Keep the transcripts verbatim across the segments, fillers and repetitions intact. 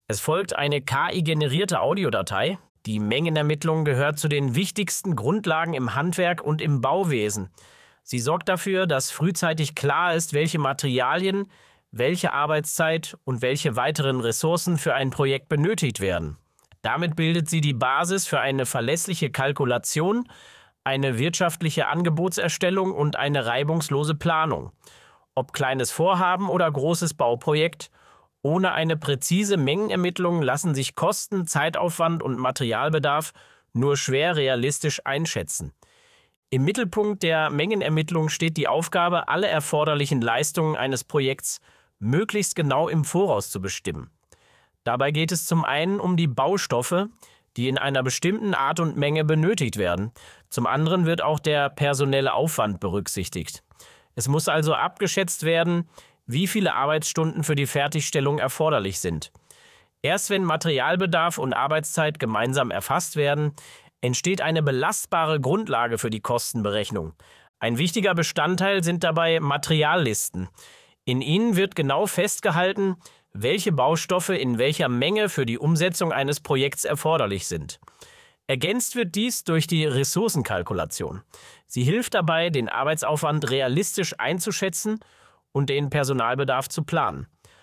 Es folgt eine K I-generierte Audiodatei. Die Mengenermittlung gehört zu den wichtigsten Grundlagen im Handwerk und im Bauwesen. Sie sorgt dafür, dass frühzeitig klar ist, welche Materialien, welche Arbeitszeit und welche weiteren Ressourcen für ein Projekt benötigt werden. Damit bildet sie die Basis für eine verlässliche Kalkulation, eine wirtschaftliche Angebotserstellung und eine reibungslose Planung. Ob kleines Vorhaben oder großes Bauprojekt, ohne eine präzise Mengenermittlung lassen sich Kosten, Zeitaufwand und Materialbedarf nur schwer realistisch einschätzen. Im Mittelpunkt der Mengenermittlung steht die Aufgabe, alle erforderlichen Leistungen eines Projekts möglichst genau im Voraus zu bestimmen. Dabei geht es zum einen um die Baustoffe, die in einer bestimmten Art und Menge benötigt werden. Zum anderen wird auch der personelle Aufwand berücksichtigt. Es muss also abgeschätzt werden, wie viele Arbeitsstunden für die Fertigstellung erforderlich sind. Erst wenn Materialbedarf und Arbeitszeit gemeinsam erfasst werden, entsteht eine belastbare Grundlage für die Kostenberechnung. Ein wichtiger Bestandteil sind dabei Materiallisten. In ihnen wird genau festgehalten, welche Baustoffe in welcher Menge für die Umsetzung eines Projekts erforderlich sind. Ergänzt wird dies durch die Ressourcenkalkulation. Sie hilft dabei, den Arbeitsaufwand realistisch einzuschätzen und den Personalbedarf zu planen.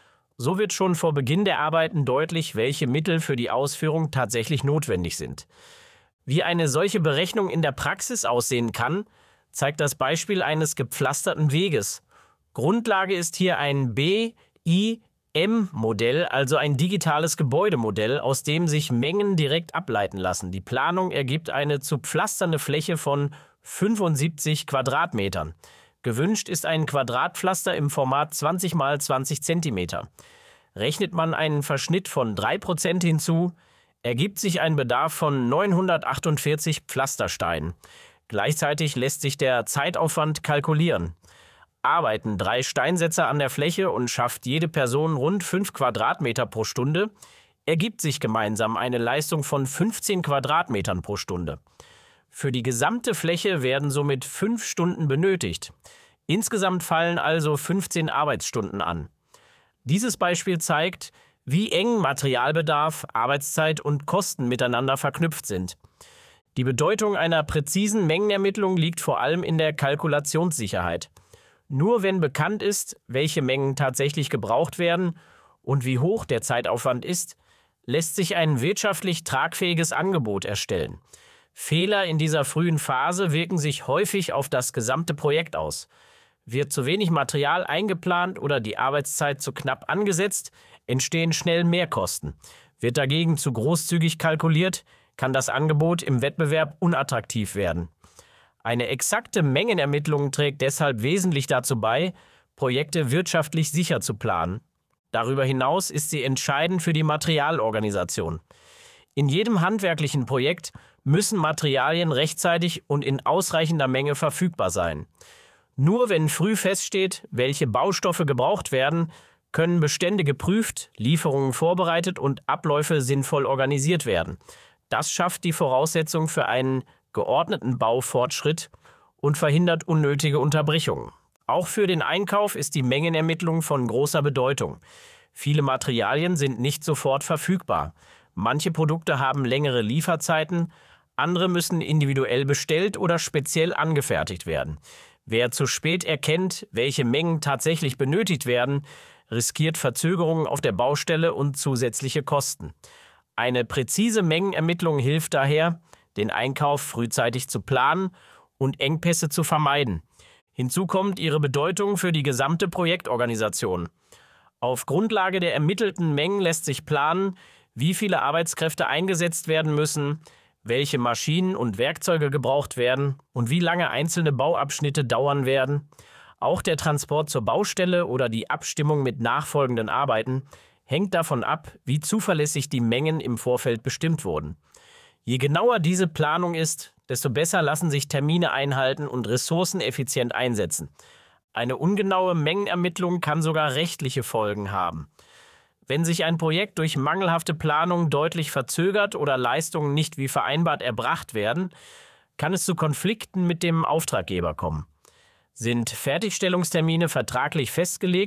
So wird schon vor Beginn der Arbeiten deutlich, welche Mittel für die Ausführung tatsächlich notwendig sind. Wie eine solche Berechnung in der Praxis aussehen kann, zeigt das Beispiel eines gepflasterten Weges. Grundlage ist hier ein B I M-Modell, also ein digitales Gebäudemodell, aus dem sich Mengen direkt ableiten lassen. Die Planung ergibt eine zu pflasternde Fläche von fünfundsiebzig Quadratmetern. Gewünscht ist ein Quadratpflaster im Format zwanzig mal zwanzig Zentimeter. Rechnet man einen Verschnitt von drei Prozent hinzu, ergibt sich ein Bedarf von neunhundertachtundvierzig Pflastersteinen. Gleichzeitig lässt sich der Zeitaufwand kalkulieren. Arbeiten drei Steinsetzer an der Fläche und schafft jede Person rund fünf Quadratmeter pro Stunde, ergibt sich gemeinsam eine Leistung von fünfzehn Quadratmetern pro Stunde. Für die gesamte Fläche werden somit fünf Stunden benötigt. Insgesamt fallen also fünfzehn Arbeitsstunden an. Dieses Beispiel zeigt, wie eng Materialbedarf, Arbeitszeit und Kosten miteinander verknüpft sind. Die Bedeutung einer präzisen Mengenermittlung liegt vor allem in der Kalkulationssicherheit. Nur wenn bekannt ist, welche Mengen tatsächlich gebraucht werden und wie hoch der Zeitaufwand ist, lässt sich ein wirtschaftlich tragfähiges Angebot erstellen. Fehler in dieser frühen Phase wirken sich häufig auf das gesamte Projekt aus. Wird zu wenig Material eingeplant oder die Arbeitszeit zu knapp angesetzt, entstehen schnell Mehrkosten. Wird dagegen zu großzügig kalkuliert, kann das Angebot im Wettbewerb unattraktiv werden. Eine exakte Mengenermittlung trägt deshalb wesentlich dazu bei, Projekte wirtschaftlich sicher zu planen. Darüber hinaus ist sie entscheidend für die Materialorganisation. In jedem handwerklichen Projekt müssen Materialien rechtzeitig und in ausreichender Menge verfügbar sein. Nur wenn früh feststeht, welche Baustoffe gebraucht werden, können Bestände geprüft, Lieferungen vorbereitet und Abläufe sinnvoll organisiert werden. Das schafft die Voraussetzung für einen geordneten Baufortschritt und verhindert unnötige Unterbrechungen. Auch für den Einkauf ist die Mengenermittlung von großer Bedeutung. Viele Materialien sind nicht sofort verfügbar. Manche Produkte haben längere Lieferzeiten, andere müssen individuell bestellt oder speziell angefertigt werden. Wer zu spät erkennt, welche Mengen tatsächlich benötigt werden, riskiert Verzögerungen auf der Baustelle und zusätzliche Kosten. Eine präzise Mengenermittlung hilft daher, den Einkauf frühzeitig zu planen und Engpässe zu vermeiden. Hinzu kommt ihre Bedeutung für die gesamte Projektorganisation. Auf Grundlage der ermittelten Mengen lässt sich planen, wie viele Arbeitskräfte eingesetzt werden müssen, welche Maschinen und Werkzeuge gebraucht werden und wie lange einzelne Bauabschnitte dauern werden. Auch der Transport zur Baustelle oder die Abstimmung mit nachfolgenden Arbeiten hängt davon ab, wie zuverlässig die Mengen im Vorfeld bestimmt wurden. Je genauer diese Planung ist, desto besser lassen sich Termine einhalten und Ressourcen effizient einsetzen. Eine ungenaue Mengenermittlung kann sogar rechtliche Folgen haben. Wenn sich ein Projekt durch mangelhafte Planung deutlich verzögert oder Leistungen nicht wie vereinbart erbracht werden, kann es zu Konflikten mit dem Auftraggeber kommen. Sind Fertigstellungstermine vertraglich festgelegt,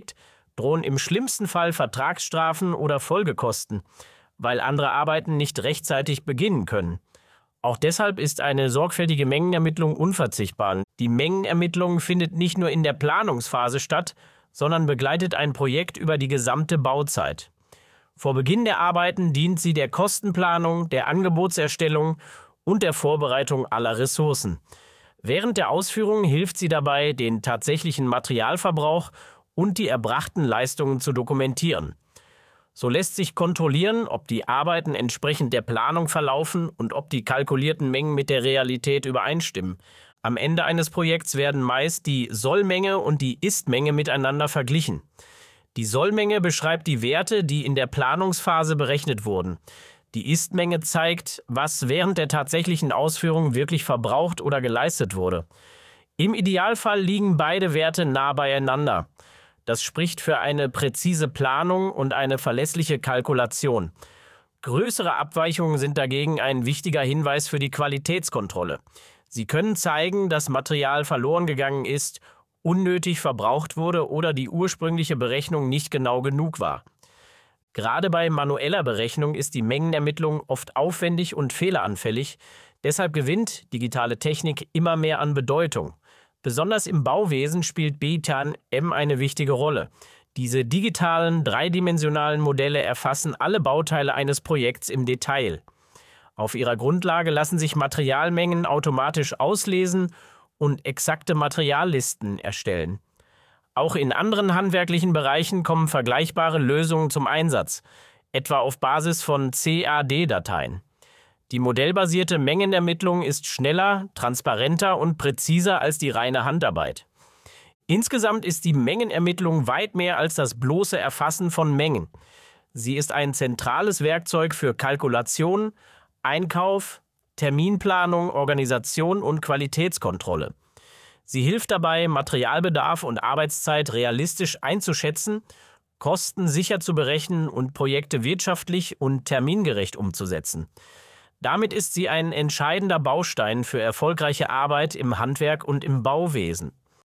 drohen im schlimmsten Fall Vertragsstrafen oder Folgekosten, weil andere Arbeiten nicht rechtzeitig beginnen können. Auch deshalb ist eine sorgfältige Mengenermittlung unverzichtbar. Die Mengenermittlung findet nicht nur in der Planungsphase statt, sondern begleitet ein Projekt über die gesamte Bauzeit. Vor Beginn der Arbeiten dient sie der Kostenplanung, der Angebotserstellung und der Vorbereitung aller Ressourcen. Während der Ausführung hilft sie dabei, den tatsächlichen Materialverbrauch und die erbrachten Leistungen zu dokumentieren. So lässt sich kontrollieren, ob die Arbeiten entsprechend der Planung verlaufen und ob die kalkulierten Mengen mit der Realität übereinstimmen. Am Ende eines Projekts werden meist die Sollmenge und die Ist-Menge miteinander verglichen. Die Sollmenge beschreibt die Werte, die in der Planungsphase berechnet wurden. Die Ist-Menge zeigt, was während der tatsächlichen Ausführung wirklich verbraucht oder geleistet wurde. Im Idealfall liegen beide Werte nah beieinander. Das spricht für eine präzise Planung und eine verlässliche Kalkulation. Größere Abweichungen sind dagegen ein wichtiger Hinweis für die Qualitätskontrolle. Sie können zeigen, dass Material verloren gegangen ist, unnötig verbraucht wurde oder die ursprüngliche Berechnung nicht genau genug war. Gerade bei manueller Berechnung ist die Mengenermittlung oft aufwendig und fehleranfällig, deshalb gewinnt digitale Technik immer mehr an Bedeutung. Besonders im Bauwesen spielt B I T M eine wichtige Rolle. Diese digitalen, dreidimensionalen Modelle erfassen alle Bauteile eines Projekts im Detail. Auf ihrer Grundlage lassen sich Materialmengen automatisch auslesen und exakte Materiallisten erstellen. Auch in anderen handwerklichen Bereichen kommen vergleichbare Lösungen zum Einsatz, etwa auf Basis von C A D-Dateien. Die modellbasierte Mengenermittlung ist schneller, transparenter und präziser als die reine Handarbeit. Insgesamt ist die Mengenermittlung weit mehr als das bloße Erfassen von Mengen. Sie ist ein zentrales Werkzeug für Kalkulation, Einkauf, Terminplanung, Organisation und Qualitätskontrolle. Sie hilft dabei, Materialbedarf und Arbeitszeit realistisch einzuschätzen, Kosten sicher zu berechnen und Projekte wirtschaftlich und termingerecht umzusetzen. Damit ist sie ein entscheidender Baustein für erfolgreiche Arbeit im Handwerk und im Bauwesen.